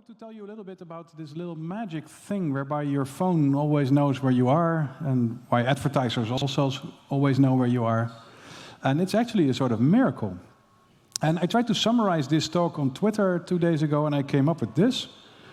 to tell you a little bit about this little magic thing whereby your phone always knows where you are, and why advertisers also always know where you are. And it's actually a sort of miracle. And I tried to summarize this talk on Twitter 2 days ago, and I came up with this.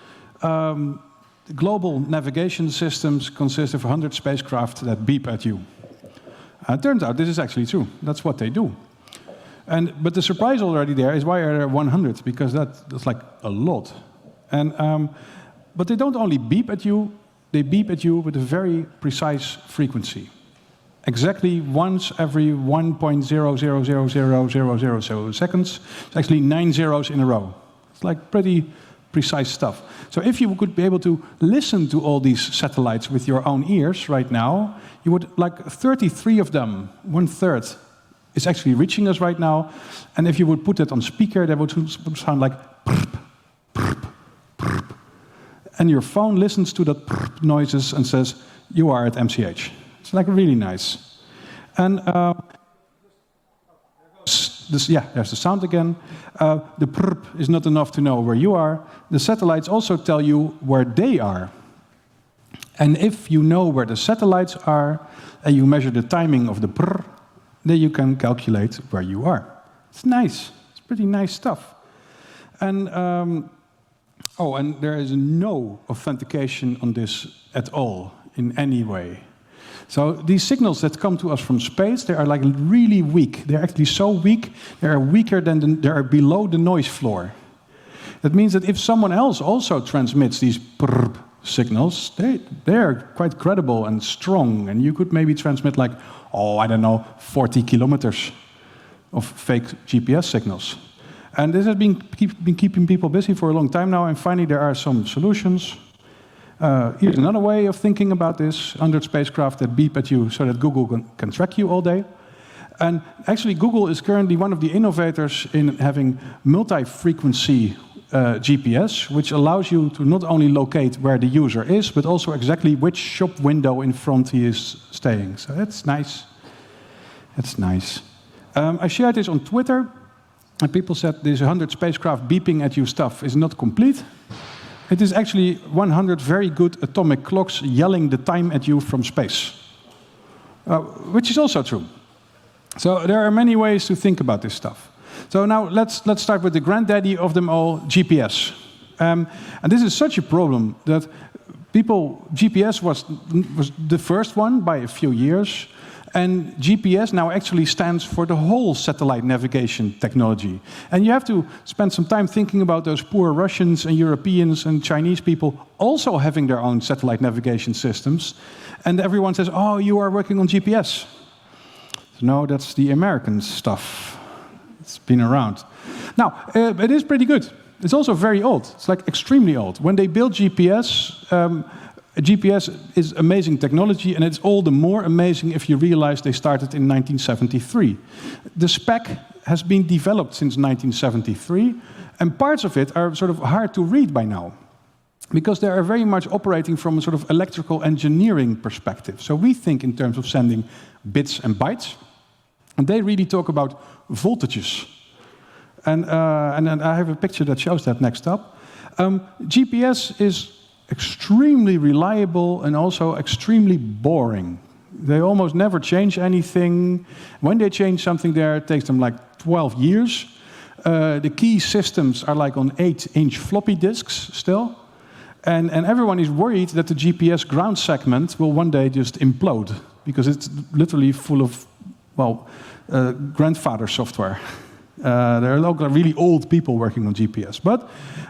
Global navigation systems consist of 100 spacecraft that beep at you. It turns out this is actually true. That's what they do. But the surprise already there is, why are there 100? Because that's like a lot. But they don't only beep at you, they beep at you with a very precise frequency. Exactly once every 1.0000000 seconds. It's actually 9 zeros in a row. It's like pretty precise stuff. So if you could be able to listen to all these satellites with your own ears right now, you would, like 33 of them, 1/3, is actually reaching us right now. And if you would put that on speaker, that would sound like prp, prp, prp. And your phone listens to that prp noises and says, you are at MCH. It's like really nice. And there's the sound again. The prp is not enough to know where you are. The satellites also tell you where they are. And if you know where the satellites are, and you measure the timing of the prr, then you can calculate where you are. It's nice. It's pretty nice stuff. And and there is no authentication on this at all in any way. So these signals that come to us from space, they are like really weak. They're actually so weak, they are weaker than they are below the noise floor. That means that if someone else also transmits these prr signals, they are quite credible and strong, and you could maybe transmit like, 40 kilometers of fake GPS signals. And this has been keeping people busy for a long time now, and finally there are some solutions. Here's another way of thinking about this: 100 spacecraft that beep at you so that Google can track you all day. And actually Google is currently one of the innovators in having multi-frequency GPS, which allows you to not only locate where the user is, but also exactly which shop window in front he is staying. So that's nice. That's nice. I shared this on Twitter, and people said this 100 spacecraft beeping at you stuff is not complete. It is actually 100 very good atomic clocks yelling the time at you from space, which is also true. So there are many ways to think about this stuff. So now let's start with the granddaddy of them all, GPS. And this is such a problem that GPS was the first one by a few years, and GPS now actually stands for the whole satellite navigation technology. And you have to spend some time thinking about those poor Russians and Europeans and Chinese people also having their own satellite navigation systems. And everyone says, oh, you are working on GPS. So no, that's the American stuff. It's been around. Now, it is pretty good. It's also very old. It's like extremely old. When they built GPS, GPS is amazing technology, and it's all the more amazing if you realize they started in 1973. The spec has been developed since 1973, and parts of it are sort of hard to read by now, because they are very much operating from a sort of electrical engineering perspective. So we think in terms of sending bits and bytes, and they really talk about voltages. And I have a picture that shows that next up. GPS is extremely reliable and also extremely boring. They almost never change anything. When they change something there, it takes them like 12 years. The key systems are like on 8-inch floppy disks still. And everyone is worried that the GPS ground segment will one day just implode, because it's literally full of, grandfather software. There are really old people working on GPS. But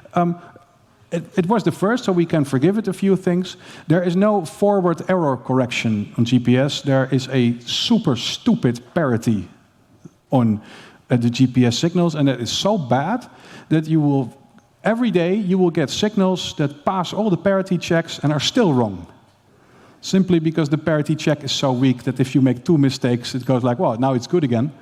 it was the first, so we can forgive it a few things. There is no forward error correction on GPS. There is a super stupid parity on the GPS signals, and that is so bad that every day you will get signals that pass all the parity checks and are still wrong. Simply because the parity check is so weak that if you make 2 mistakes, it goes like, well, now it's good again.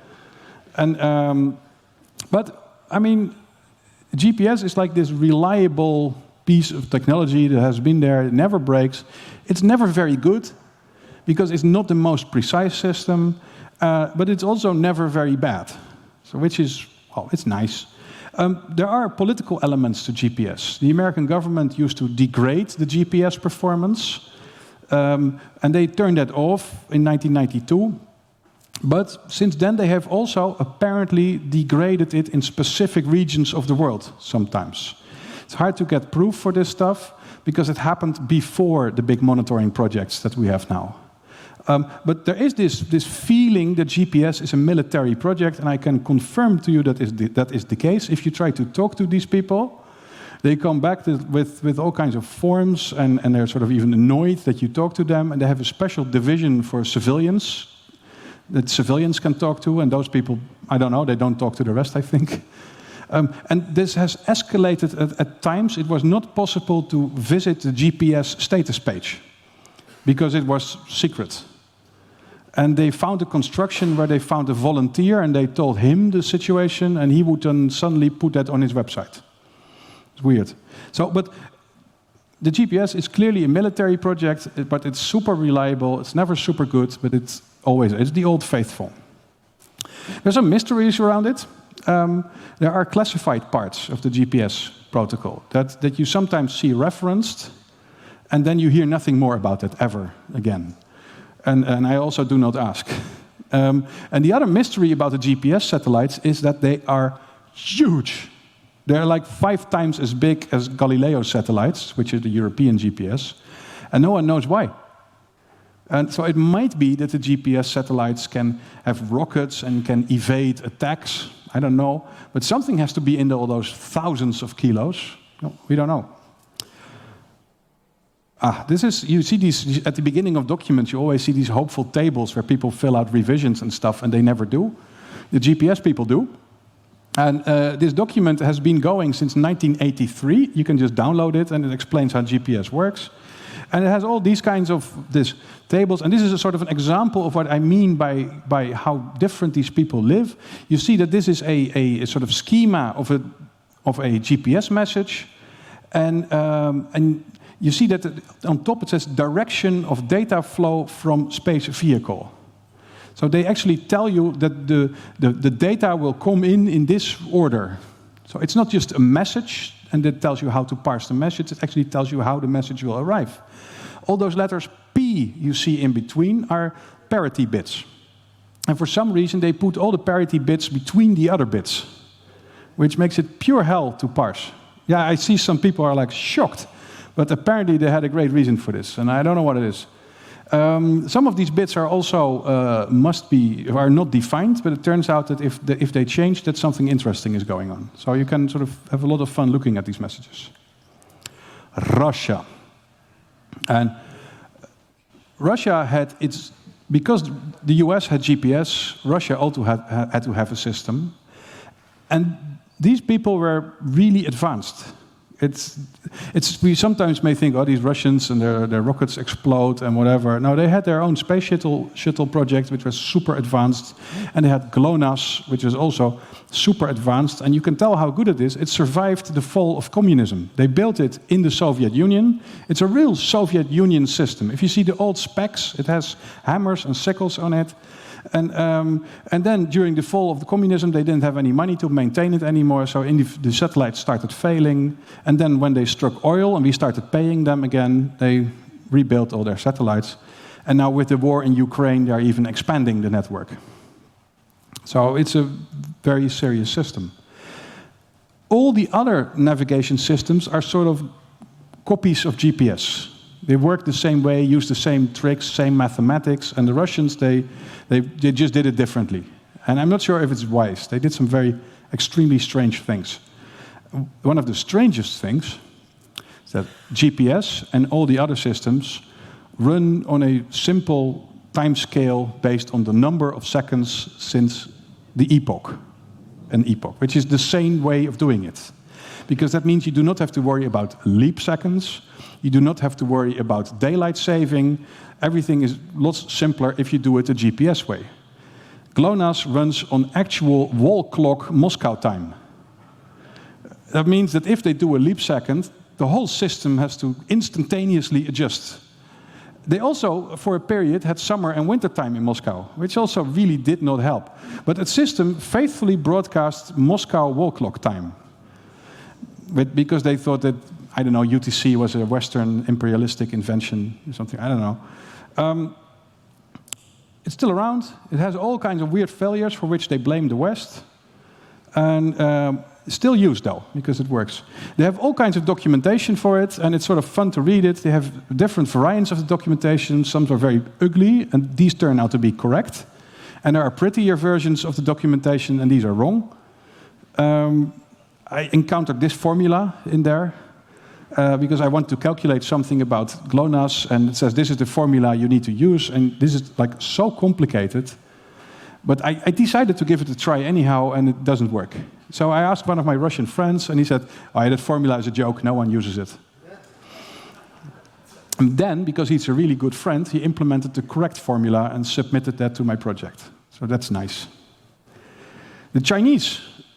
But I mean, GPS is like this reliable piece of technology that has been there, it never breaks. It's never very good, because it's not the most precise system, but it's also never very bad. So which is, it's nice. There are political elements to GPS. The American government used to degrade the GPS performance, and they turned that off in 1992. But since then, they have also apparently degraded it in specific regions of the world sometimes. It's hard to get proof for this stuff because it happened before the big monitoring projects that we have now. But there is this feeling that GPS is a military project, and I can confirm to you that is the case. If you try to talk to these people, they come back with all kinds of forms, and they're sort of even annoyed that you talk to them, and they have a special division for civilians that civilians can talk to, and those people, I don't know, they don't talk to the rest, I think. And this has escalated at times. It was not possible to visit the GPS status page because it was secret. And they found a construction where they found a volunteer, and they told him the situation, and he would then suddenly put that on his website. It's weird. But the GPS is clearly a military project, but it's super reliable. It's never super good, but it's the old faithful. There's some mysteries around it. There are classified parts of the GPS protocol that you sometimes see referenced, and then you hear nothing more about it ever again. And I also do not ask. And the other mystery about the GPS satellites is that they are huge. They're like 5 times as big as Galileo satellites, which is the European GPS, and no one knows why. And so it might be that the GPS satellites can have rockets and can evade attacks. I don't know. But something has to be in all those thousands of kilos. No, we don't know. You see these, at the beginning of documents, you always see these hopeful tables where people fill out revisions and stuff, and they never do. The GPS people do. And this document has been going since 1983. You can just download it, and it explains how GPS works. And it has all these kinds of tables. And this is a sort of an example of what I mean by how different these people live. You see that this is a sort of schema of a GPS message. And you see that on top it says direction of data flow from space vehicle. So they actually tell you that the data will come in this order. So it's not just a message, and it tells you how to parse the message. It actually tells you how the message will arrive. All those letters P you see in between are parity bits. And for some reason, they put all the parity bits between the other bits, which makes it pure hell to parse. Yeah, I see some people are like shocked, but apparently they had a great reason for this, and I don't know what it is. Some of these bits are also are not defined, but it turns out that if they change, that something interesting is going on. So you can sort of have a lot of fun looking at these messages. Russia. And Russia had because the US had GPS, Russia also had to have a system. And these people were really advanced. We sometimes may think, oh, these Russians and their rockets explode and whatever. No, they had their own space shuttle project, which was super advanced. And they had GLONASS, which was also super advanced. And you can tell how good it is. It survived the fall of communism. They built it in the Soviet Union. It's a real Soviet Union system. If you see the old specs, it has hammers and sickles on it. And then during the fall of the communism, they didn't have any money to maintain it anymore, so the satellites started failing. And then when they struck oil and we started paying them again, they rebuilt all their satellites. And now with the war in Ukraine, they are even expanding the network. So it's a very serious system. All the other navigation systems are sort of copies of GPS. They work the same way, use the same tricks, same mathematics, and the Russians, they just did it differently. And I'm not sure if it's wise. They did some very extremely strange things. One of the strangest things is that GPS and all the other systems run on a simple time scale based on the number of seconds since the epoch, which is the same way of doing it. Because that means you do not have to worry about leap seconds. You do not have to worry about daylight saving. Everything is lots simpler if you do it the GPS way. GLONASS runs on actual wall clock Moscow time. That means that if they do a leap second, the whole system has to instantaneously adjust. They also, for a period, had summer and winter time in Moscow, which also really did not help. But the system faithfully broadcasts Moscow wall clock time. because they thought that, I don't know, UTC was a Western imperialistic invention or something, I don't know. It's still around. It has all kinds of weird failures for which they blame the West. And still used, though, because it works. They have all kinds of documentation for it, and it's sort of fun to read it. They have different variants of the documentation. Some are very ugly, and these turn out to be correct. And there are prettier versions of the documentation, and these are wrong. I encountered this formula in there, because I want to calculate something about GLONASS, and it says this is the formula you need to use, and this is like so complicated. But I decided to give it a try anyhow, and it doesn't work. So I asked one of my Russian friends, and he said, "Oh, yeah, that formula is a joke, no one uses it." And then, because he's a really good friend, he implemented the correct formula and submitted that to my project. So that's nice. The Chinese,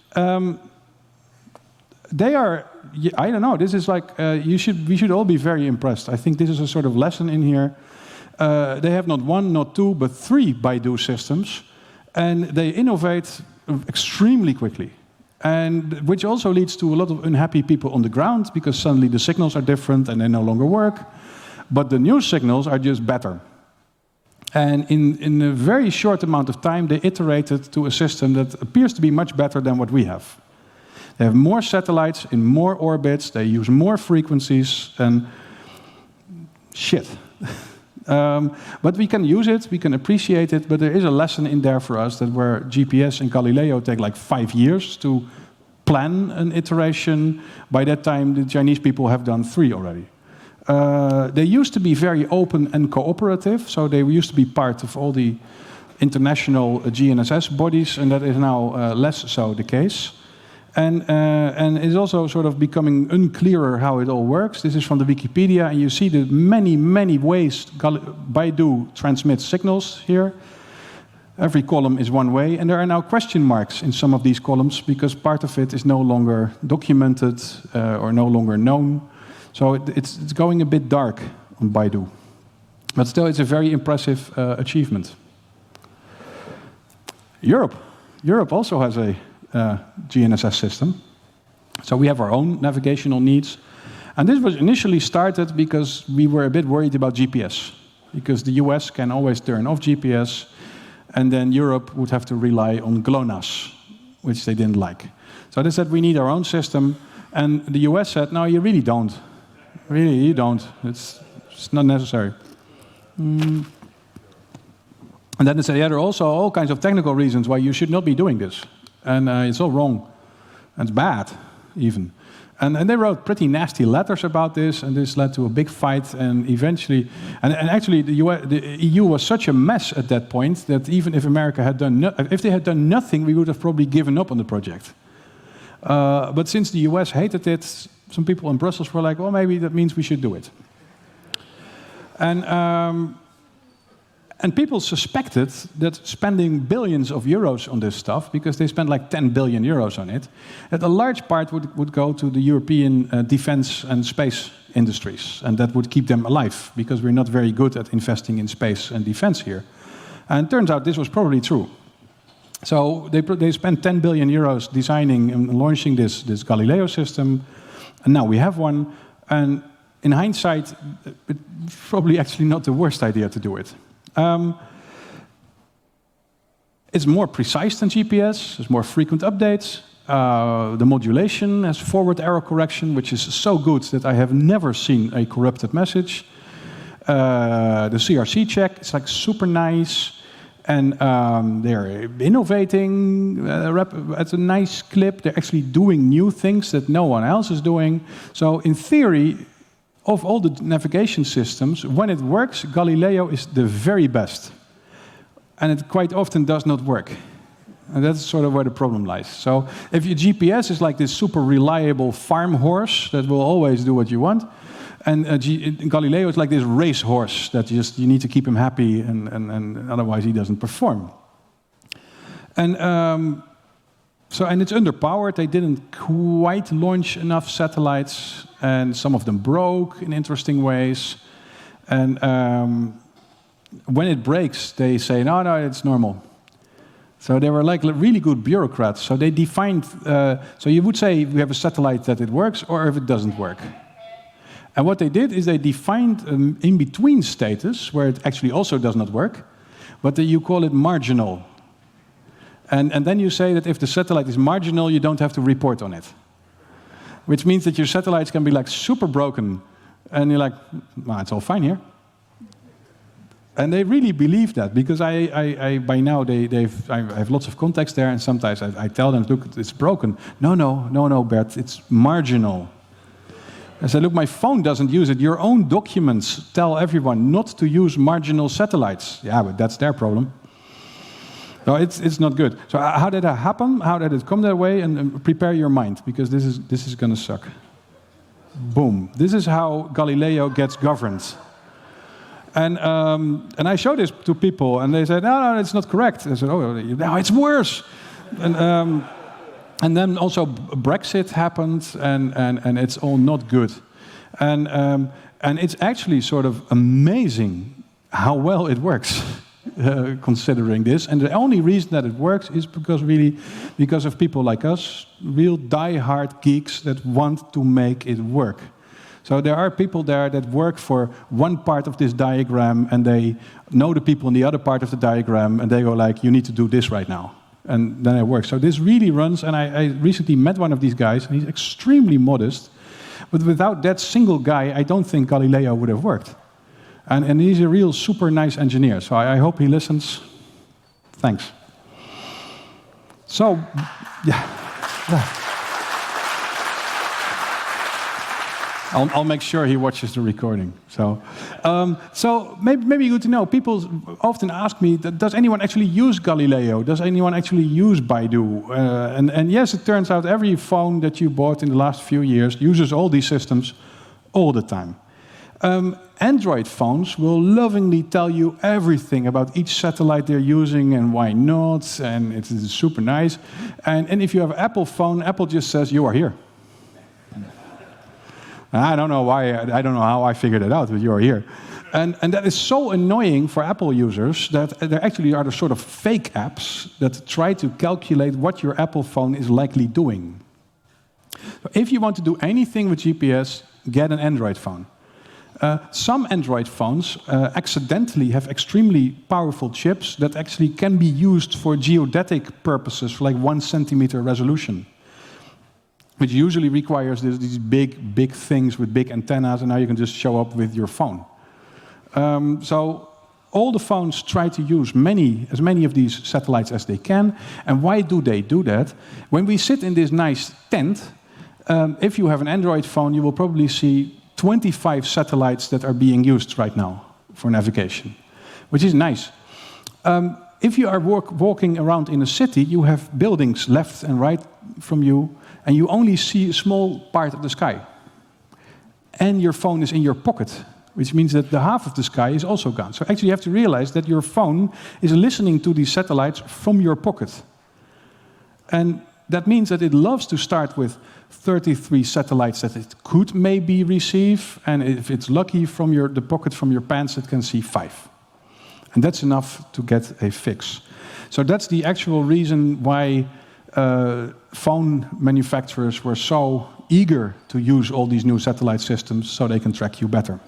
they are, I don't know, this is like, we should all be very impressed. I think this is a sort of lesson in here. They have not one, not two, but 3 Baidu systems, and they innovate extremely quickly. And which also leads to a lot of unhappy people on the ground, because suddenly the signals are different and they no longer work. But the new signals are just better. And in a very short amount of time, they iterated to a system that appears to be much better than what we have. They have more satellites in more orbits, they use more frequencies, and shit. But we can use it, we can appreciate it, but there is a lesson in there for us that where GPS and Galileo take like 5 years to plan an iteration, by that time the Chinese people have done 3 already. They used to be very open and cooperative, so they used to be part of all the international GNSS bodies, and that is now less so the case. And it's also sort of becoming unclearer how it all works. This is from the Wikipedia, and you see the many, many ways Baidu transmits signals here. Every column is one way, and there are now question marks in some of these columns because part of it is no longer documented or no longer known. So it's going a bit dark on Baidu. But still, it's a very impressive achievement. Europe. Europe also has a GNSS system. So we have our own navigational needs. And this was initially started because we were a bit worried about GPS. Because the US can always turn off GPS, and then Europe would have to rely on GLONASS, which they didn't like. So they said, we need our own system. And the US said, no, you really don't. Really, you don't. It's not necessary. And then they said, yeah, there are also all kinds of technical reasons why you should not be doing this. And it's all wrong. And it's bad, even. And they wrote pretty nasty letters about this, and this led to a big fight, and eventually... And actually, the EU was such a mess at that point that even if America had done... if they had done nothing, we would have probably given up on the project. But since the US hated it, some people in Brussels were like, well, maybe that means we should do it. And people suspected that spending billions of euros on this stuff, because they spent like 10 billion euros on it, that a large part would go to the European defense and space industries, and that would keep them alive, because we're not very good at investing in space and defense here. And it turns out this was probably true. So they spent 10 billion euros designing and launching this Galileo system, and now we have one, and in hindsight, it's probably actually not the worst idea to do it. It's more precise than GPS, there's more frequent updates. The modulation has forward error correction, which is so good that I have never seen a corrupted message. The CRC check is like super nice, and they're innovating at a nice clip. They're actually doing new things that no one else is doing. So in theory, of all the navigation systems, when it works, Galileo is the very best. And it quite often does not work. And that's sort of where the problem lies. So if your GPS is like this super reliable farm horse that will always do what you want, and Galileo is like this race horse that you need to keep him happy, and otherwise he doesn't perform. And and it's underpowered. They didn't quite launch enough satellites, and some of them broke in interesting ways. And when it breaks, they say, no, it's normal. So they were like really good bureaucrats. So they defined, so you would say we have a satellite that it works or if it doesn't work. And what they did is they defined an in-between status where it actually also does not work, but you call it marginal. And then you say that if the satellite is marginal, you don't have to report on it. Which means that your satellites can be like super broken. And you're like, well, it's all fine here. And they really believe that, because by now I have lots of contacts there, and sometimes I tell them, look, it's broken. No, Bert, it's marginal. I said, look, my phone doesn't use it. Your own documents tell everyone not to use marginal satellites. Yeah, but that's their problem. No, it's not good. So how did that happen? How did it come that way? And prepare your mind, because this is going to suck. Boom. This is how Galileo gets governed. And I showed this to people, and they said, no, it's not correct. I said, oh, no, it's worse. And then also Brexit happened, and it's all not good. And it's actually sort of amazing how well it works. Considering this, and the only reason that it works is because of people like us, real die-hard geeks that want to make it work. So there are people there that work for one part of this diagram, and they know the people in the other part of the diagram, and they go like, you need to do this right now. And then it works. So this really runs, and I recently met one of these guys, and he's extremely modest, but without that single guy, I don't think Galileo would have worked. And he's a real super nice engineer, so I hope he listens. Thanks. So, yeah. I'll make sure he watches the recording. So maybe good to know. People often ask me, does anyone actually use Galileo? Does anyone actually use Baidu? And yes, it turns out every phone that you bought in the last few years uses all these systems all the time. Android phones will lovingly tell you everything about each satellite they're using and why not, and it's super nice. And if you have an Apple phone, Apple just says, you are here. I don't know why, I don't know how I figured it out, but you are here. And that is so annoying for Apple users that there actually are the sort of fake apps that try to calculate what your Apple phone is likely doing. So if you want to do anything with GPS, get an Android phone. Some Android phones accidentally have extremely powerful chips that actually can be used for geodetic purposes, for like 1 centimeter resolution, which usually requires these big things with big antennas, and now you can just show up with your phone. So all the phones try to use as many of these satellites as they can. And why do they do that? When we sit in this nice tent, if you have an Android phone, you will probably see 25 satellites that are being used right now for navigation, which is nice. If you are walking around in a city, you have buildings left and right from you, and you only see a small part of the sky. And your phone is in your pocket, which means that the half of the sky is also gone. So actually you have to realize that your phone is listening to these satellites from your pocket. And that means that it loves to start with 33 satellites that it could maybe receive, and if it's lucky from the pocket from your pants, it can see 5. And that's enough to get a fix. So that's the actual reason why phone manufacturers were so eager to use all these new satellite systems so they can track you better.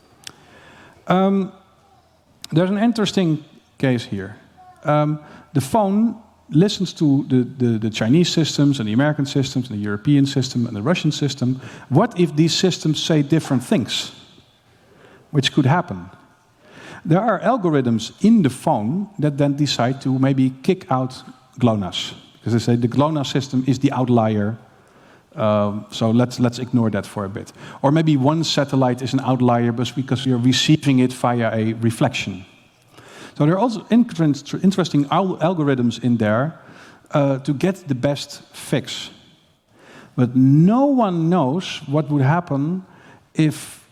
There's an interesting case here. The phone listens to the Chinese systems and the American systems and the European system and the Russian system. What if these systems say different things? Which could happen. There are algorithms in the phone that then decide to maybe kick out GLONASS. Because they say the GLONASS system is the outlier, so let's ignore that for a bit. Or maybe one satellite is an outlier because you're receiving it via a reflection. So there are also interesting algorithms in there to get the best fix. But no one knows what would happen if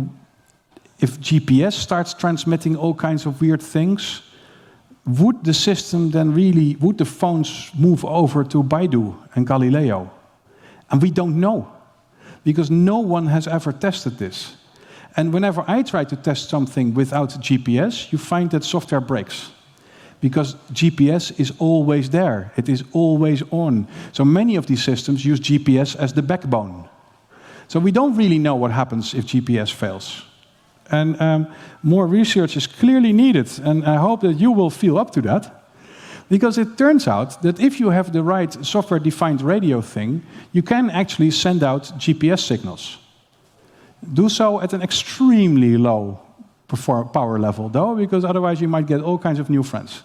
GPS starts transmitting all kinds of weird things. Would the system then would the phones move over to Baidu and Galileo? And we don't know, because no one has ever tested this. And whenever I try to test something without GPS, you find that software breaks. because GPS is always there. It is always on. So many of these systems use GPS as the backbone. So we don't really know what happens if GPS fails. And more research is clearly needed, and I hope that you will feel up to that. Because it turns out that if you have the right software-defined radio thing, you can actually send out GPS signals. Do so at an extremely low power level, though, because otherwise you might get all kinds of new friends.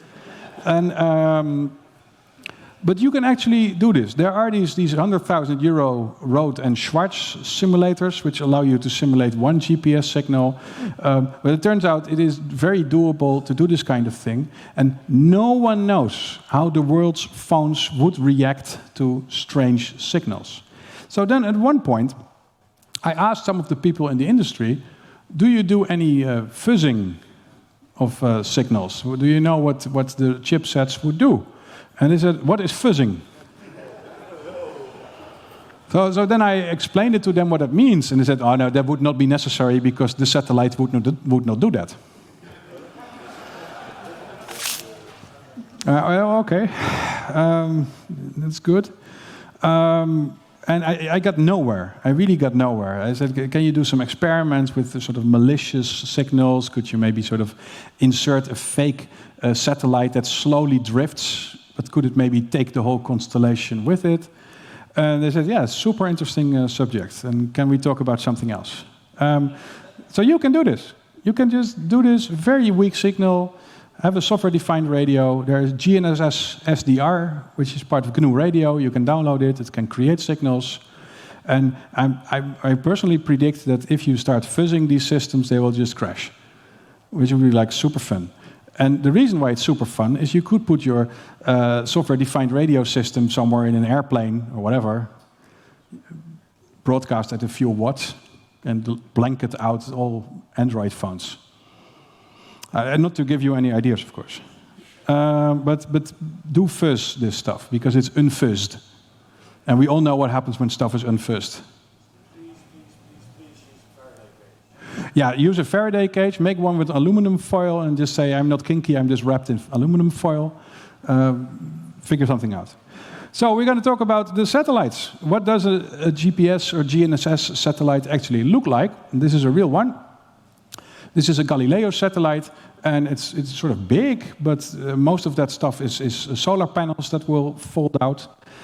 But you can actually do this. There are these €100,000 Rode and Schwarz simulators, which allow you to simulate one GPS signal. But it turns out it is very doable to do this kind of thing. And no one knows how the world's phones would react to strange signals. So then at one point, I asked some of the people in the industry, do you do any fuzzing of signals? Do you know what the chipsets would do? And they said, what is fuzzing? So then I explained it to them what it means. And they said, oh no, that would not be necessary because the satellite would not do that. Okay, that's good. And I got nowhere. I really got nowhere. I said, can you do some experiments with the sort of malicious signals? Could you maybe sort of insert a fake satellite that slowly drifts? But could it maybe take the whole constellation with it? And they said, yeah, super interesting subject. And can we talk about something else? So you can do this. You can just do this very weak signal, have a software-defined radio. There is GNSS SDR, which is part of GNU Radio. You can download it. It can create signals. And I personally predict that if you start fuzzing these systems, they will just crash, which will be like super fun. And the reason why it's super fun is you could put your software-defined radio system somewhere in an airplane or whatever, broadcast at a few watts, and blanket out all Android phones. And not to give you any ideas, of course. But do fuzz this stuff, because it's unfuzzed. And we all know what happens when stuff is unfuzzed. Yeah, use a Faraday cage, make one with aluminum foil, and just say, I'm not kinky, I'm just wrapped in aluminum foil. Figure something out. So we're going to talk about the satellites. What does a GPS or GNSS satellite actually look like? And this is a real one. This is a Galileo satellite, and it's sort of big, but most of that stuff is solar panels that will fold out.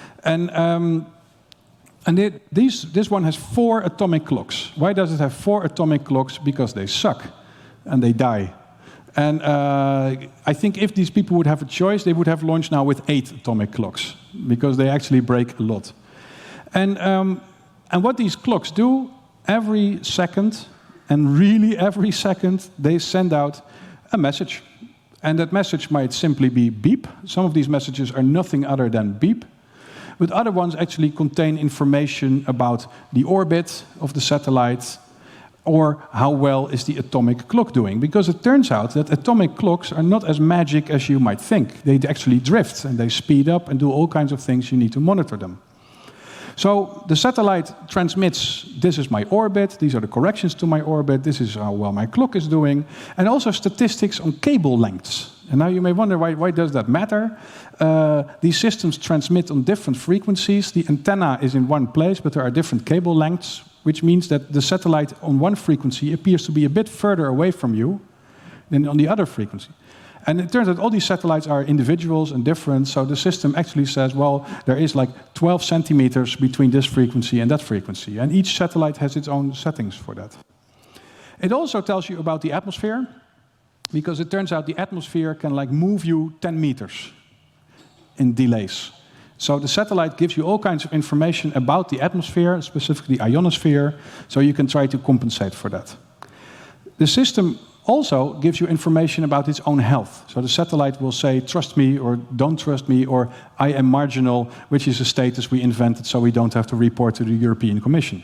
And this one has 4 atomic clocks. Why does it have 4 atomic clocks? Because they suck, and they die. And I think if these people would have a choice, they would have launched now with 8 atomic clocks, because they actually break a lot. And what these clocks do, every second, and really every second, they send out a message. And that message might simply be beep. Some of these messages are nothing other than beep. But other ones actually contain information about the orbit of the satellite, or how well is the atomic clock doing. Because it turns out that atomic clocks are not as magic as you might think. They actually drift, and they speed up and do all kinds of things. You need to monitor them. So the satellite transmits, this is my orbit, these are the corrections to my orbit, this is how well my clock is doing, and also statistics on cable lengths. And now you may wonder, why does that matter? These systems transmit on different frequencies. The antenna is in one place, but there are different cable lengths, which means that the satellite on one frequency appears to be a bit further away from you than on the other frequency. And it turns out all these satellites are individuals and different, so the system actually says, well, there is like 12 centimeters between this frequency and that frequency. And each satellite has its own settings for that. It also tells you about the atmosphere, because it turns out the atmosphere can like move you 10 meters in delays. So the satellite gives you all kinds of information about the atmosphere, specifically the ionosphere, so you can try to compensate for that. The system also gives you information about its own health. So the satellite will say, trust me, or don't trust me, or I am marginal, which is a status we invented so we don't have to report to the European Commission.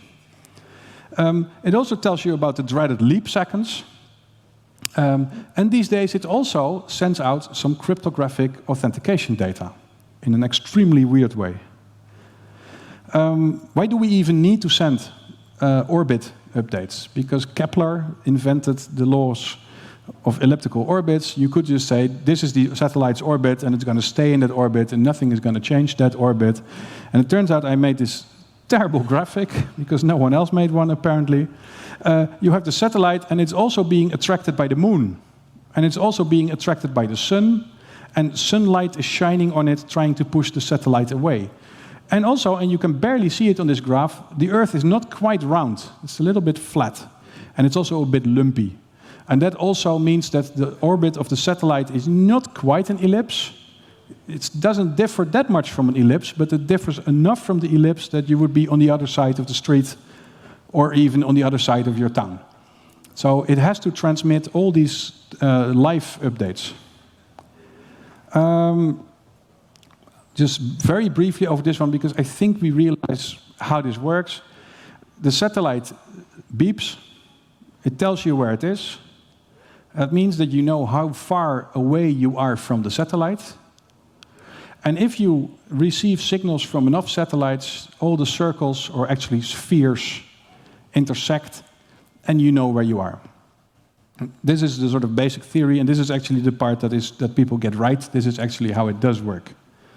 It also tells you about the dreaded leap seconds. And these days it also sends out some cryptographic authentication data in an extremely weird way. Why do we even need to send orbit updates? Because Kepler invented the laws of elliptical orbits, you could just say, this is the satellite's orbit, and it's going to stay in that orbit, and nothing is going to change that orbit. And it turns out I made this terrible graphic, because no one else made one, apparently. You have the satellite, and it's also being attracted by the moon. And it's also being attracted by the sun, and sunlight is shining on it, trying to push the satellite away. And also, and you can barely see it on this graph, the Earth is not quite round. It's a little bit flat, and it's also a bit lumpy. And that also means that the orbit of the satellite is not quite an ellipse. It doesn't differ that much from an ellipse, but it differs enough from the ellipse that you would be on the other side of the street, or even on the other side of your town. So it has to transmit all these live updates. Just very briefly over this one, because I think we realize how this works. The satellite beeps. It tells you where it is. That means that you know how far away you are from the satellite. And if you receive signals from enough satellites, all the circles, or actually spheres, intersect, and you know where you are. This is the sort of basic theory, and this is actually the part that people get right. This is actually how it does work.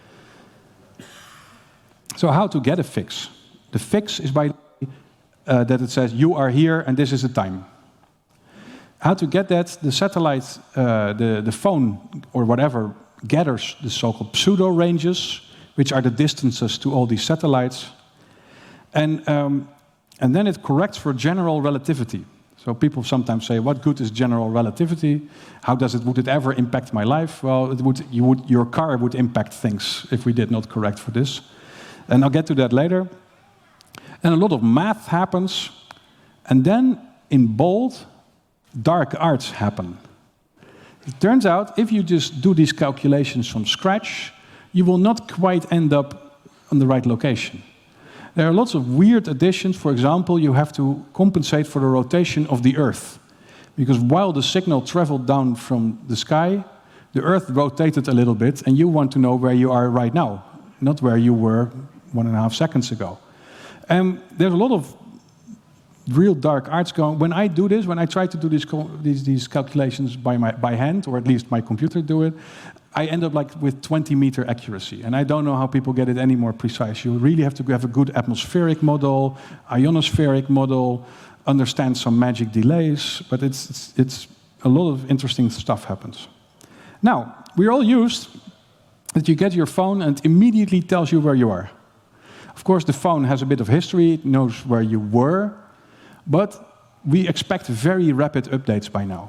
So how to get a fix? The fix is by that it says, you are here, and this is the time. How to get that? The satellite, the phone, or whatever, gathers the so-called pseudo-ranges, which are the distances to all these satellites. And then it corrects for general relativity. So people sometimes say, what good is general relativity? How would it ever impact my life? Well, your car would impact things if we did not correct for this. And I'll get to that later. And a lot of math happens. And then, in bold, dark arts happen. It turns out, if you just do these calculations from scratch, you will not quite end up on the right location. There are lots of weird additions. For example, you have to compensate for the rotation of the Earth. Because while the signal traveled down from the sky, the Earth rotated a little bit, and you want to know where you are right now, not where you were 1.5 seconds ago. There's a lot of real dark arts going. When I do this, when I try to do these calculations by hand, or at least my computer do it, I end up with 20-meter accuracy. And I don't know how people get it any more precise. You really have to have a good atmospheric model, ionospheric model, understand some magic delays, but it's a lot of interesting stuff happens. Now, we're all used that you get your phone and it immediately tells you where you are. Of course, the phone has a bit of history, it knows where you were, but we expect very rapid updates by now.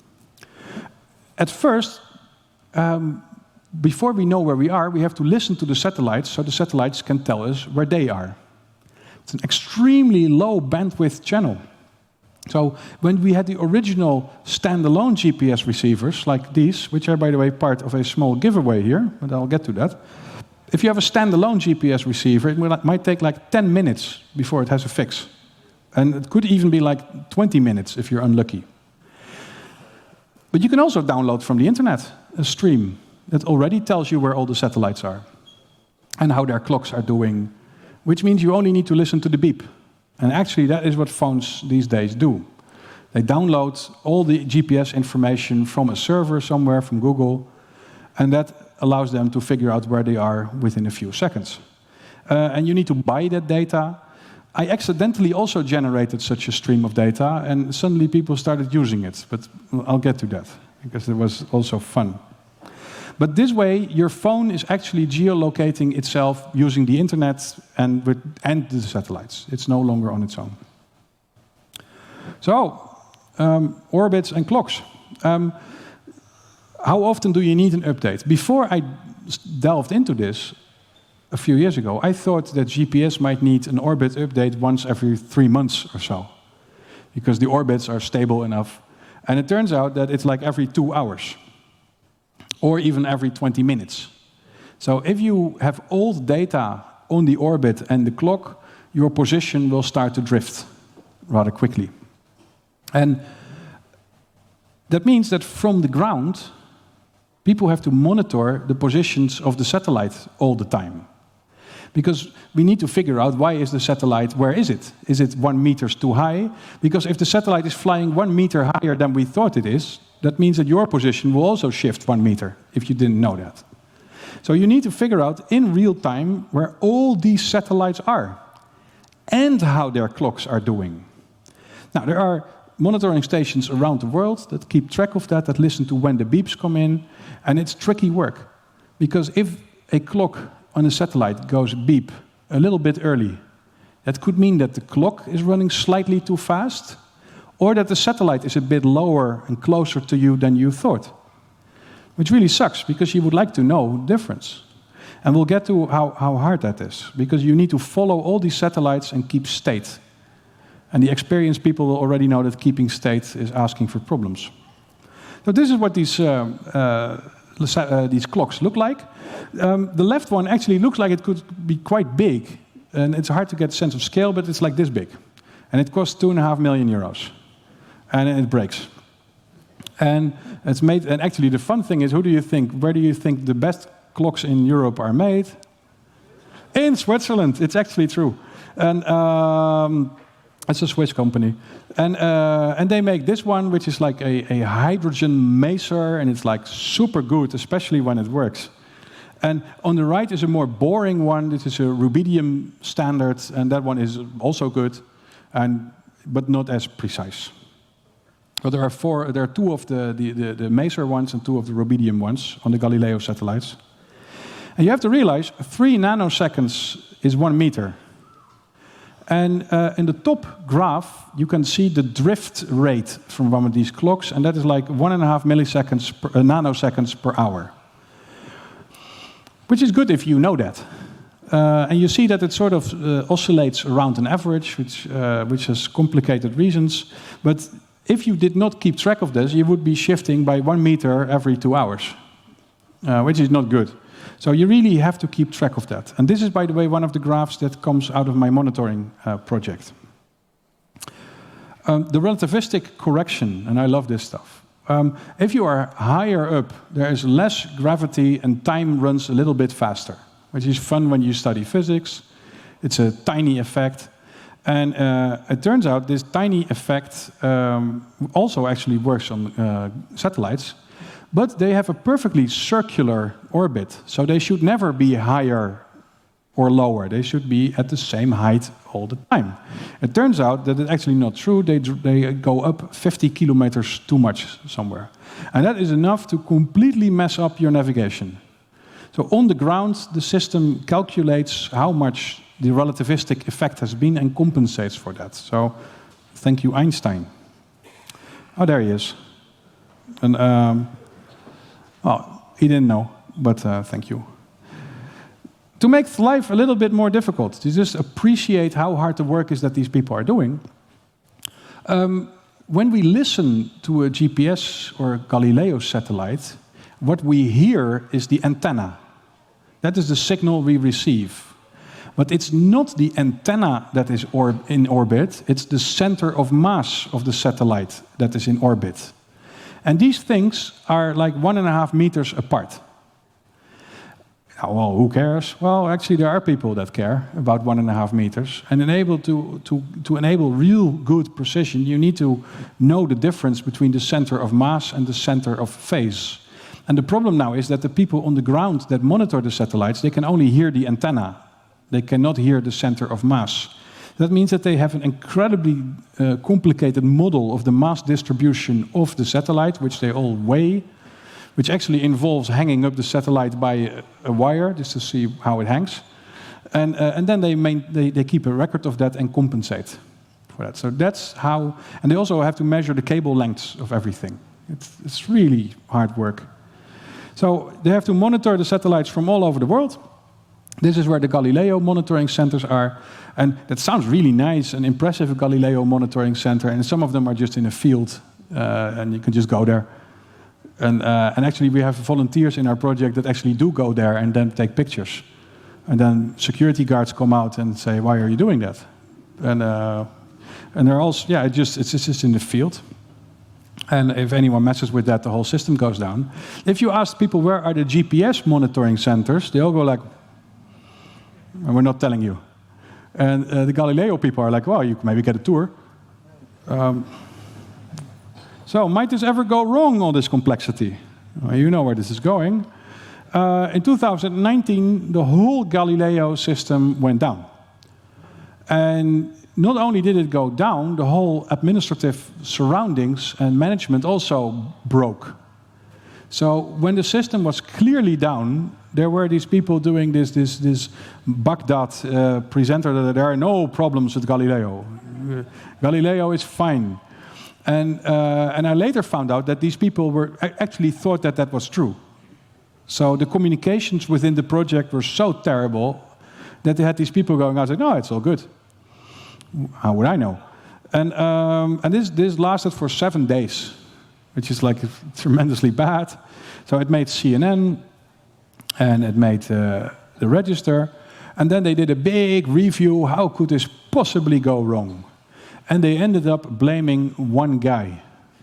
At first, before we know where we are, we have to listen to the satellites, so the satellites can tell us where they are. It's an extremely low bandwidth channel. So when we had the original standalone GPS receivers, like these, which are, by the way, part of a small giveaway here, but I'll get to that. If you have a standalone GPS receiver, it might take like 10 minutes before it has a fix. And it could even be like 20 minutes if you're unlucky. But you can also download from the internet a stream that already tells you where all the satellites are and how their clocks are doing, which means you only need to listen to the beep. And actually, that is what phones these days do. They download all the GPS information from a server somewhere, from Google, and that allows them to figure out where they are within a few seconds. And you need to buy that data. I accidentally also generated such a stream of data, and suddenly people started using it. But I'll get to that, because it was also fun. But this way, your phone is actually geolocating itself using the internet and the satellites. It's no longer on its own. So, orbits and clocks. How often do you need an update? Before I delved into this a few years ago, I thought that GPS might need an orbit update once every 3 months or so, because the orbits are stable enough. And it turns out that it's like every 2 hours, or even every 20 minutes. So if you have old data on the orbit and the clock, your position will start to drift rather quickly. And that means that from the ground, people have to monitor the positions of the satellite all the time. Because we need to figure out, why is the satellite, where is it? Is it 1 meter too high? Because if the satellite is flying 1 meter higher than we thought it is, that means that your position will also shift 1 meter, if you didn't know that. So you need to figure out in real time where all these satellites are and how their clocks are doing. Now, there are monitoring stations around the world that keep track of that listen to when the beeps come in, and it's tricky work. Because if a clock on a satellite goes beep a little bit early, that could mean that the clock is running slightly too fast, or that the satellite is a bit lower and closer to you than you thought. Which really sucks, because you would like to know the difference. And we'll get to how hard that is, because you need to follow all these satellites and keep state. And the experienced people will already know that keeping state is asking for problems. So this is what these clocks look like. The left one actually looks like it could be quite big. And it's hard to get a sense of scale, but it's like this big. And it costs 2.5 million euros. And it breaks. And it's made. And actually the fun thing is, where do you think the best clocks in Europe are made? In Switzerland. It's actually true. And it's a Swiss company. And they make this one, which is like a hydrogen maser, and it's like super good, especially when it works. And on the right is a more boring one. This is a rubidium standard, and that one is also good, but not as precise. So there are 2 of the maser ones and 2 of the rubidium ones on the Galileo satellites. And you have to realize 3 nanoseconds is 1 meter. And in the top graph, you can see the drift rate from one of these clocks, and that is like 1.5 nanoseconds per hour. Which is good if you know that. And you see that it sort of oscillates around an average, which has complicated reasons. But if you did not keep track of this, you would be shifting by 1 meter every 2 hours, which is not good. So you really have to keep track of that. And this is, by the way, one of the graphs that comes out of my monitoring project. The relativistic correction, and I love this stuff. If you are higher up, there is less gravity and time runs a little bit faster, which is fun when you study physics. It's a tiny effect. And it turns out this tiny effect also actually works on satellites. But they have a perfectly circular orbit, so they should never be higher or lower. They should be at the same height all the time. It turns out that it's actually not true. They go up 50 kilometers too much somewhere. And that is enough to completely mess up your navigation. So on the ground, the system calculates how much the relativistic effect has been and compensates for that. So thank you, Einstein. Oh, there he is. And, well, he didn't know, but thank you. To make life a little bit more difficult, to just appreciate how hard the work is that these people are doing, when we listen to a GPS or Galileo satellite, what we hear is the antenna. That is the signal we receive. But it's not the antenna that is in orbit, it's the center of mass of the satellite that is in orbit. And these things are like 1.5 meters apart. Well, who cares? Well, actually, there are people that care about 1.5 meters. And to enable real good precision, you need to know the difference between the center of mass and the center of phase. And the problem now is that the people on the ground that monitor the satellites, they can only hear the antenna. They cannot hear the center of mass. That means that they have an incredibly complicated model of the mass distribution of the satellite, which they all weigh, which actually involves hanging up the satellite by a wire, just to see how it hangs. And then they keep a record of that and compensate for that. So that's how, and they also have to measure the cable lengths of everything. It's really hard work. So they have to monitor the satellites from all over the world. This is where the Galileo monitoring centers are. And that sounds really nice and impressive, a Galileo monitoring center. And some of them are just in a field, and you can just go there. And actually, we have volunteers in our project that actually do go there and then take pictures. And then security guards come out and say, "Why are you doing that?" And they're also, yeah, it's just in the field. And if anyone messes with that, the whole system goes down. If you ask people where are the GPS monitoring centers, they all go like, "We're not telling you." And the Galileo people are like, "Well, you can maybe get a tour." So might this ever go wrong, all this complexity? Well, you know where this is going. In 2019, the whole Galileo system went down. And not only did it go down, the whole administrative surroundings and management also broke. So when the system was clearly down, there were these people doing this Baghdad presenter that there are no problems with Galileo. Galileo is fine. And I later found out that these people actually thought that that was true. So the communications within the project were so terrible that they had these people going out and saying, no, it's all good. How would I know? And this lasted for 7 days, which is like tremendously bad. So it made CNN, and it made the Register, and then they did a big review, how could this possibly go wrong? And they ended up blaming one guy.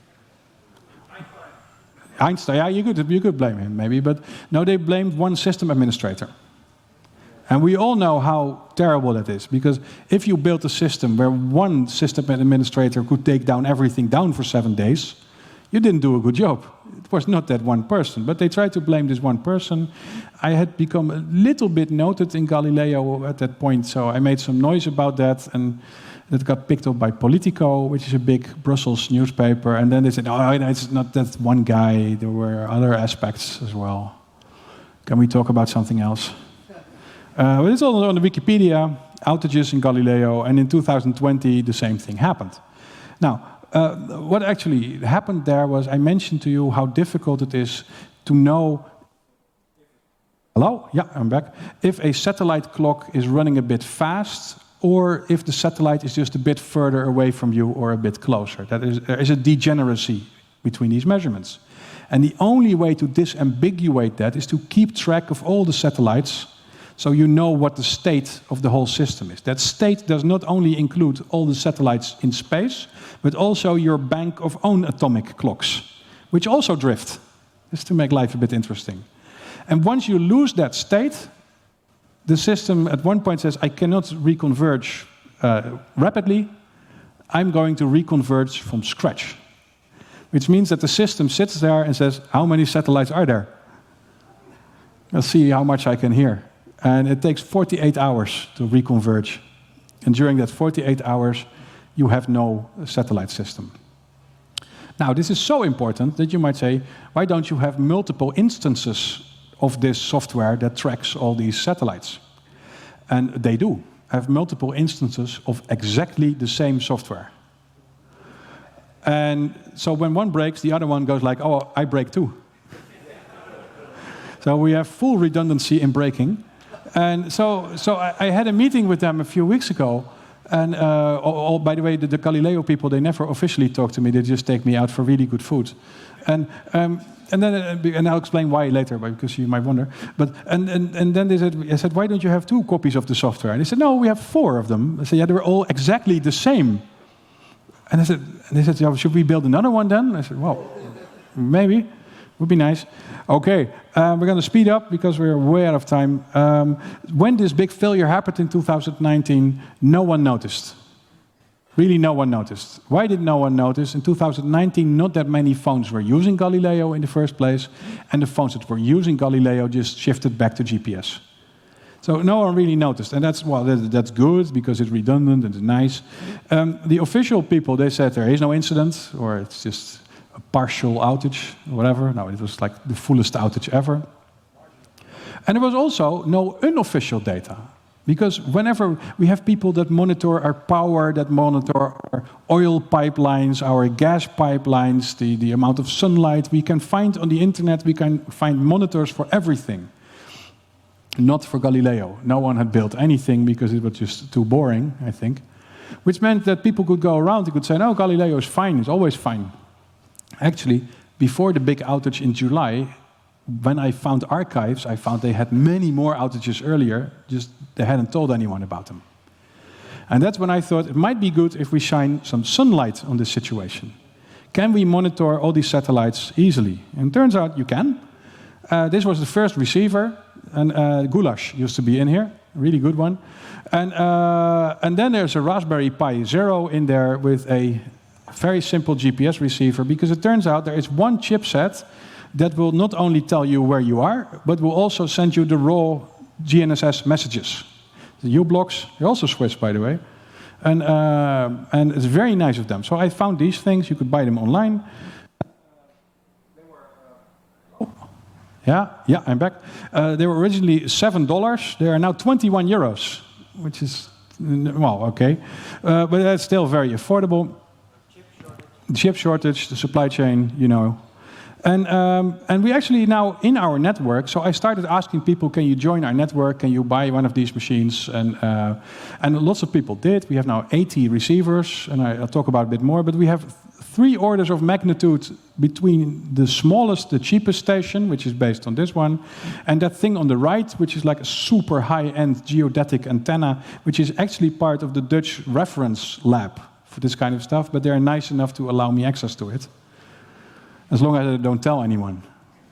Einstein, yeah, you could blame him maybe, but no, they blamed one system administrator. And we all know how terrible that is, because if you built a system where one system administrator could take down everything down for 7 days, you didn't do a good job. It was not that one person, but they tried to blame this one person. I had become a little bit noted in Galileo at that point, so I made some noise about that, and that got picked up by Politico, which is a big Brussels newspaper, and then they said, oh, it's not that one guy, there were other aspects as well. Can we talk about something else? But it's all on the Wikipedia, outages in Galileo, and in 2020 the same thing happened. Now, what actually happened there was I mentioned to you how difficult it is to know. Hello? Yeah, I'm back. If a satellite clock is running a bit fast, or if the satellite is just a bit further away from you or a bit closer. There is a degeneracy between these measurements. And the only way to disambiguate that is to keep track of all the satellites so you know what the state of the whole system is. That state does not only include all the satellites in space, but also your bank of own atomic clocks, which also drift, just to make life a bit interesting. And once you lose that state, the system at one point says, I cannot reconverge rapidly, I'm going to reconverge from scratch. Which means that the system sits there and says, how many satellites are there? Let's see how much I can hear. And it takes 48 hours to reconverge. And during that 48 hours, you have no satellite system. Now, this is so important that you might say, why don't you have multiple instances of this software that tracks all these satellites? And they do have multiple instances of exactly the same software. And so when one breaks, the other one goes like, oh, I break too. So we have full redundancy in breaking. And so I had a meeting with them a few weeks ago. And by the way, the Galileo people, they never officially talk to me. They just take me out for really good food. And I'll explain why later, because you might wonder. But and then I said, why don't you have 2 copies of the software? And they said, no, we have 4 of them. I said, yeah, they're all exactly the same. And they said, yeah, should we build another one then? I said, well, maybe. Would be nice. Okay, we're going to speed up because we're way out of time. When this big failure happened in 2019, no one noticed. Really, no one noticed. Why did no one notice? In 2019, not that many phones were using Galileo in the first place, and the phones that were using Galileo just shifted back to GPS. So no one really noticed, and that's good because it's redundant and it's nice. The official people, they said there is no incident, or it's just a partial outage, or whatever. No, it was like the fullest outage ever. And there was also no unofficial data. Because whenever we have people that monitor our power, that monitor our oil pipelines, our gas pipelines, the amount of sunlight, we can find on the internet, we can find monitors for everything. Not for Galileo. No one had built anything because it was just too boring, I think. Which meant that people could go around, they could say, no, Galileo is fine, it's always fine. Actually, before the big outage in July, when I found archives, I found they had many more outages earlier, just they hadn't told anyone about them. And that's when I thought it might be good if we shine some sunlight on this situation. Can we monitor all these satellites easily? And it turns out you can. This was the first receiver, and Goulash used to be in here, a really good one. And then there's a Raspberry Pi Zero in there with a Very simple GPS receiver, because it turns out there is one chipset that will not only tell you where you are, but will also send you the raw GNSS messages. The U-blocks, they're also Swiss, by the way. And it's very nice of them. So I found these things. You could buy them online. Yeah, I'm back. They were originally $7. They are now 21 euros, which is, well, okay. But that's still very affordable. Chip shortage, the supply chain, you know. And we actually now, in our network, so I started asking people, can you join our network? Can you buy one of these machines? And lots of people did. We have now 80 receivers, and I'll talk about a bit more, but we have 3 orders of magnitude between the smallest, the cheapest station, which is based on this one, and that thing on the right, which is like a super high-end geodetic antenna, which is actually part of the Dutch reference lab for this kind of stuff, but they're nice enough to allow me access to it. As long as I don't tell anyone.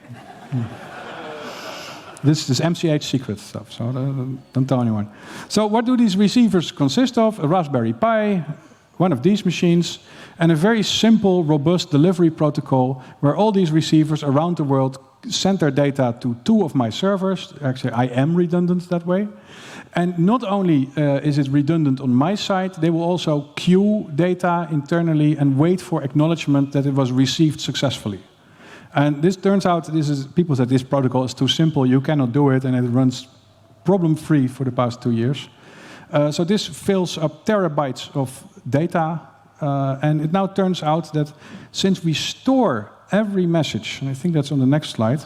This is MCH secret stuff, so don't tell anyone. So what do these receivers consist of? A Raspberry Pi, one of these machines, and a very simple, robust delivery protocol where all these receivers around the world send their data to 2 of my servers. Actually, I am redundant that way. And not only is it redundant on my side, they will also queue data internally and wait for acknowledgement that it was received successfully. And this turns out, people said this protocol is too simple, you cannot do it, and it runs problem-free for the past 2 years. So this fills up terabytes of data, and it now turns out that since we store every message, and I think that's on the next slide,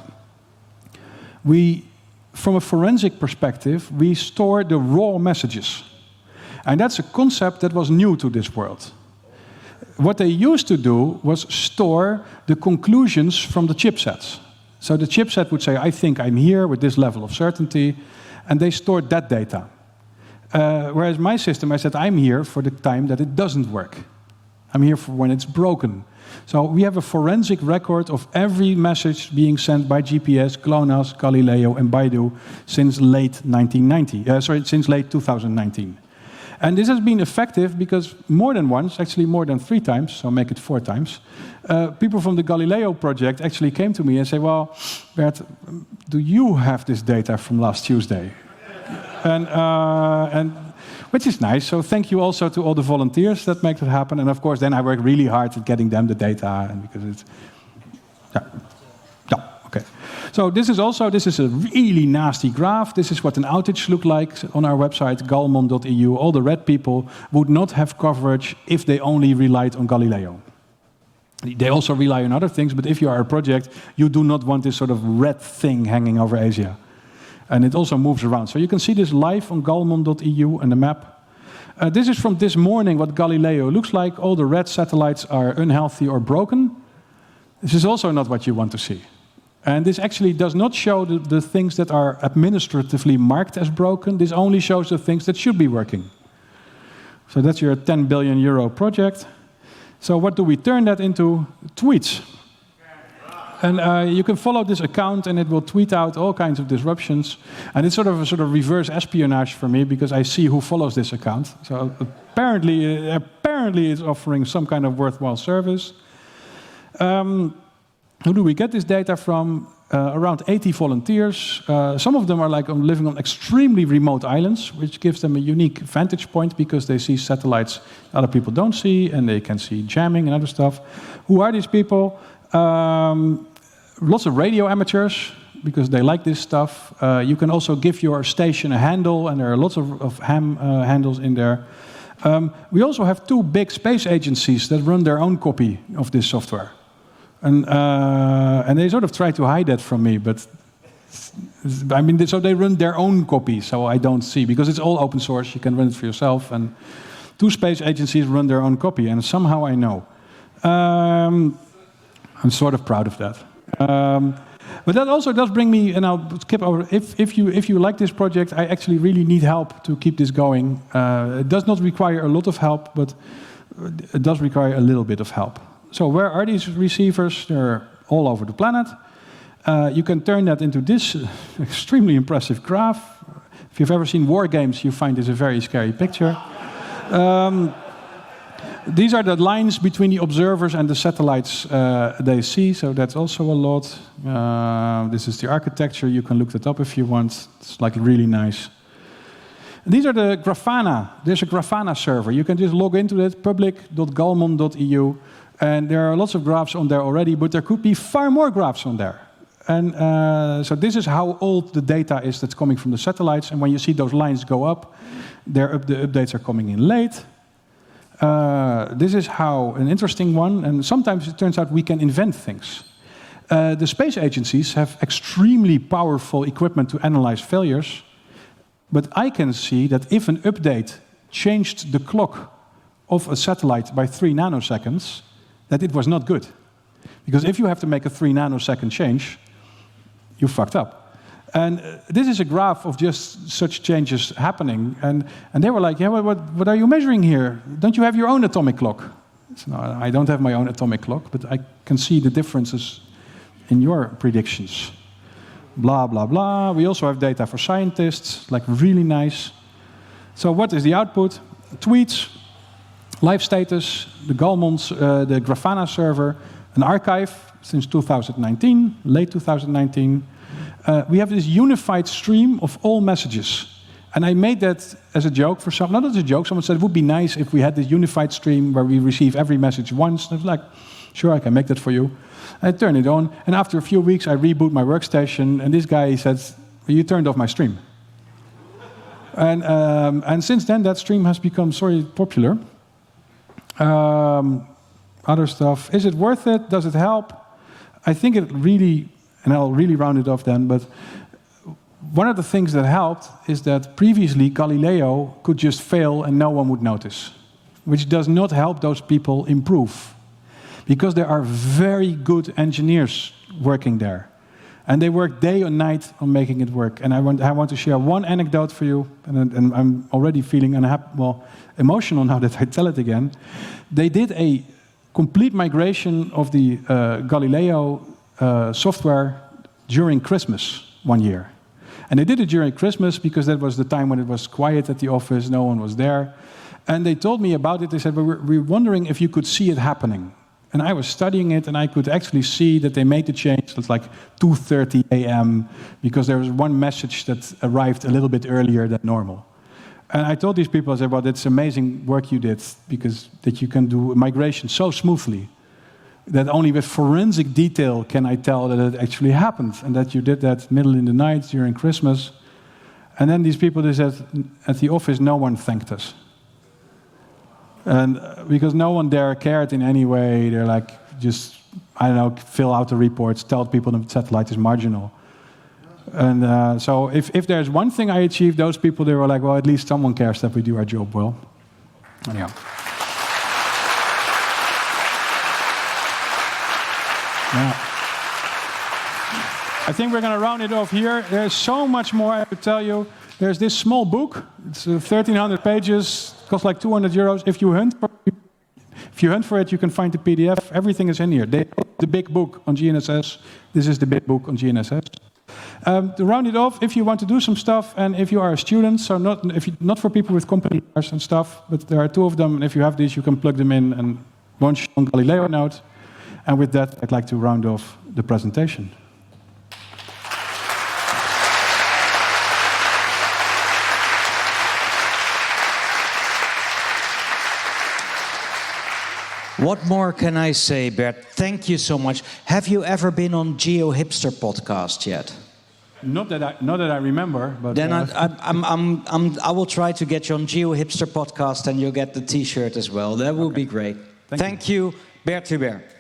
from a forensic perspective, we store the raw messages. And that's a concept that was new to this world. What they used to do was store the conclusions from the chipsets. So the chipset would say, I think I'm here with this level of certainty, and they stored that data. Whereas my system, I said, I'm here for the time that it doesn't work. I'm here for when it's broken. So we have a forensic record of every message being sent by GPS, GLONASS, Galileo, and Baidu since late 2019. And this has been effective because more than once, actually more than 3 times, so make it 4 times, people from the Galileo project actually came to me and say, well, Bert, do you have this data from last Tuesday? and which is nice. So thank you also to all the volunteers that make it happen. And of course, then I work really hard at getting them the data, and because it's, okay. So this is a really nasty graph. This is what an outage looked like on our website, galmon.eu. All the red people would not have coverage if they only relied on Galileo. They also rely on other things, but if you are a project, you do not want this sort of red thing hanging over Asia. And it also moves around. So you can see this live on galmon.eu and the map. This is from this morning what Galileo looks like. All the red satellites are unhealthy or broken. This is also not what you want to see. And this actually does not show the things that are administratively marked as broken. This only shows the things that should be working. So that's your 10 billion euro project. So what do we turn that into? Tweets. And you can follow this account, and it will tweet out all kinds of disruptions. And it's sort of reverse espionage for me, because I see who follows this account. So apparently it's offering some kind of worthwhile service. Who do we get this data from? Around 80 volunteers. Some of them are living on extremely remote islands, which gives them a unique vantage point because they see satellites other people don't see, and they can see jamming and other stuff. Who are these people? Lots of radio amateurs, because they like this stuff. You can also give your station a handle, and there are lots of ham handles in there. We also have 2 big space agencies that run their own copy of this software. And they sort of try to hide that from me, but I mean, so they run their own copy, so I don't see, because it's all open source, you can run it for yourself, and 2 space agencies run their own copy, and somehow I know. I'm sort of proud of that. But that also does bring me, and I'll skip over, if you like this project, I actually really need help to keep this going. It does not require a lot of help, but it does require a little bit of help. So where are these receivers? They're all over the planet. You can turn that into this extremely impressive graph. If you've ever seen war games, you find this a very scary picture. These are the lines between the observers and the satellites they see, so that's also a lot. This is the architecture. You can look that up if you want. It's like really nice. These are the Grafana. There's a Grafana server. You can just log into it, public.galmon.eu, and there are lots of graphs on there already, but there could be far more graphs on there. And so this is how old the data is that's coming from the satellites, and when you see those lines go up, the updates are coming in late. This is how an interesting one, and sometimes it turns out we can invent things. The space agencies have extremely powerful equipment to analyze failures, but I can see that if an update changed the clock of a satellite by 3 nanoseconds, that it was not good. Because if you have to make a 3 nanosecond change, you fucked up. And this is a graph of just such changes happening. And they were like, yeah, what are you measuring here? Don't you have your own atomic clock? So, no, I don't have my own atomic clock, but I can see the differences in your predictions. Blah, blah, blah. We also have data for scientists, like really nice. So what is the output? Tweets, live status, the Galmons, the Grafana server, an archive since 2019, late 2019. We have this unified stream of all messages. And I made that as a joke for some, not as a joke, someone said it would be nice if we had this unified stream where we receive every message once. And I was like, sure, I can make that for you. I turned it on, and after a few weeks I reboot my workstation, and this guy says, well, you turned off my stream. And since then that stream has become popular. Other stuff, is it worth it? Does it help? I think it really, and I'll really round it off then, but one of the things that helped is that previously Galileo could just fail and no one would notice, which does not help those people improve, because there are very good engineers working there. And they work day and night on making it work. And I want to share one anecdote for you, and I'm already feeling emotional now that I tell it again. They did a complete migration of the Galileo software during Christmas one year. And they did it during Christmas because that was the time when it was quiet at the office, no one was there. And they told me about it. They said, well, we're wondering if you could see it happening. And I was studying it, and I could actually see that they made the change. It's like 2:30 a.m. because there was one message that arrived a little bit earlier than normal. And I told these people, I said, well, it's amazing work you did, because that you can do migration so smoothly that only with forensic detail can I tell that it actually happened, and that you did that middle in the night during Christmas. And then these people, they said, at the office, no one thanked us. And because no one there cared in any way, they're like, just, I don't know, fill out the reports, tell people the satellite is marginal. And so if there's one thing I achieved, those people, they were like, well, at least someone cares that we do our job well. Anyhow. Yeah. I think we're going to round it off here. There's so much more I have to tell you. There's this small book. It's 1,300 pages. It costs like 200 euros. If you hunt for it, you can find the PDF. Everything is in here. The big book on GNSS. This is the big book on GNSS. To round it off, if you want to do some stuff, and if you are a student, so not for people with company cars and stuff, but there are 2 of them, and if you have these, you can plug them in and launch on Galileo Node. And with that, I'd like to round off the presentation. What more can I say, Bert? Thank you so much. Have you ever been on Geo Hipster podcast yet? Not that I remember, but then I will try to get you on Geo Hipster podcast, and you'll get the T-shirt as well. That will be great. Thank you, Bert Hubert.